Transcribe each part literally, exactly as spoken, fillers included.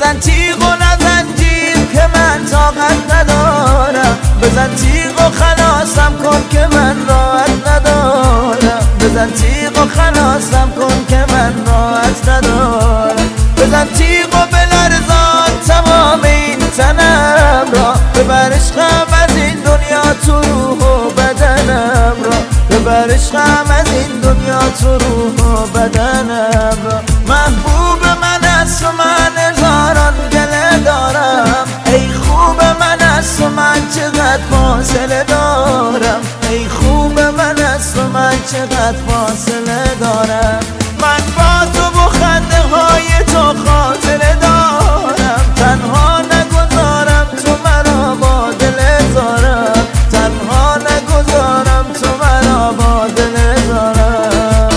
بزن تیغ و نزنجیر که من طاقت ندارم، بزن تیغ و خلاصم کن که من راحت ندارم، بزن تیغ و خلاصم کن که من راحت ندارم، بزن تیغ و بلرزان تمام این تنم را، ببر عشقم از این دنیا تو روح و بدنم را، ببر عشقم از این دنیا تو روح و بدنم را. محبوب من است و من هزاران گله دارم، ای خوب من است و من چقدر فاصله دارم، ای خوب من است و من چقدر فاصله دارم. من با تو و خنده های تو خاطره دارم، تنها نگذارم تو مرا با دل زارم، تنها نگذارم تو مرا با دل زارم.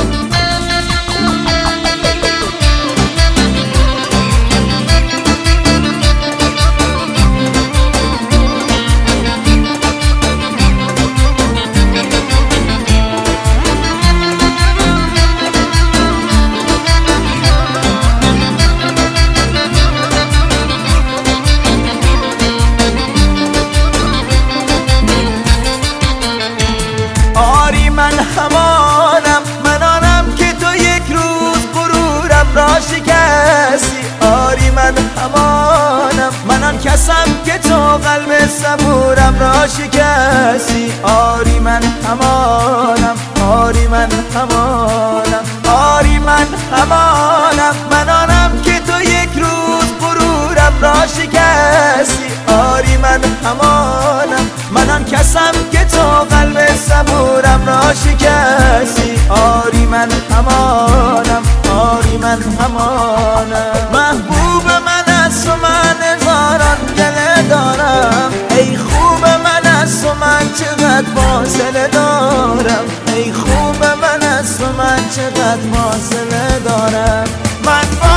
من همانم، من آنم که تو یک روز غرورم را شکستی. آری من همانم، من آن کسم که تو قلب صبورم را شکستی. آری من همانم، آری من همانم، آری من همانم، من آنم که تو یک روز غرورم را شکستی. آری من همانم، من آن کسم که تو قلب صبورم را شکستی. آری من همانم، آری من همانم. محبوب من است و من هزاران گله دارم، ای خوب من است و من چقدر فاصله دارم، ای خوب من است و من چقدر فاصله دارم. من